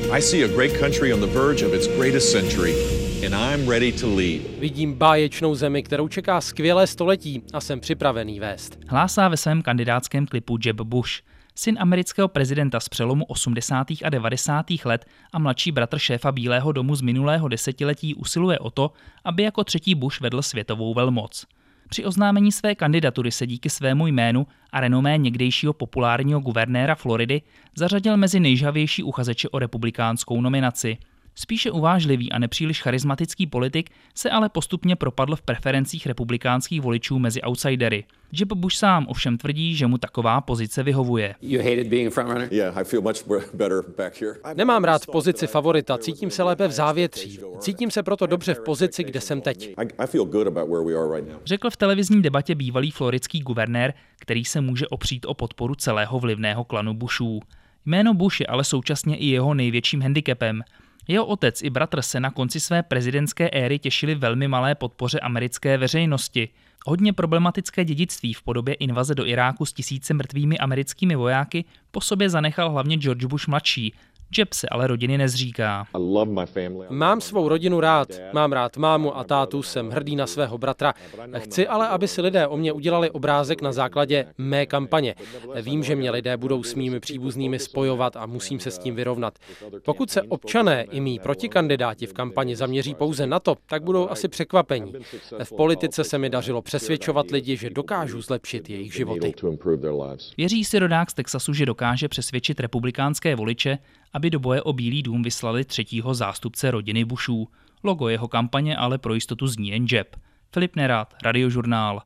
I see a great country on the verge of its greatest century, and I'm ready to lead. Vidím báječnou zemi, kterou čeká skvělé století a jsem připravený vést. Hlásá ve svém kandidátském klipu Jeb Bush, syn amerického prezidenta z přelomu 80. a 90. let a mladší bratr šéfa Bílého domu z minulého desetiletí usiluje o to, aby jako třetí Bush vedl světovou velmoc. Při oznámení své kandidatury se díky svému jménu a renomé někdejšího populárního guvernéra Floridy zařadil mezi nejžhavější uchazeče o republikánskou nominaci. Spíše uvážlivý a nepříliš charismatický politik se ale postupně propadl v preferencích republikánských voličů mezi outsidery. Jeb Bush sám ovšem tvrdí, že mu taková pozice vyhovuje. Nemám rád pozici favorita, cítím se lépe v závětří. Cítím se proto dobře v pozici, kde jsem teď. Řekl v televizní debatě bývalý floridský guvernér, který se může opřít o podporu celého vlivného klanu Bushů. Jméno Bush je ale současně i jeho největším handicapem. Jeho otec i bratr se na konci své prezidentské éry těšili velmi malé podpoře americké veřejnosti. Hodně problematické dědictví v podobě invaze do Iráku s 1000 mrtvými americkými vojáky po sobě zanechal hlavně George Bush mladší. Jeb se ale rodiny nezříká. Mám svou rodinu rád, mám rád mámu a tátu, jsem hrdý na svého bratra. Chci ale, aby si lidé o mě udělali obrázek na základě mé kampaně. Vím, že mě lidé budou s mými příbuznými spojovat a musím se s tím vyrovnat. Pokud se občané i mí protikandidáti v kampani zaměří pouze na to, tak budou asi překvapení. V politice se mi dařilo přesvědčovat lidi, že dokážu zlepšit jejich životy. Věří si rodák z Texasu, že dokáže přesvědčit republikánské voliče, aby do boje o Bílý dům vyslali třetího zástupce rodiny Bushů. Logo jeho kampaně ale pro jistotu zní jen Jeb. Filip Nerad, Radiožurnál.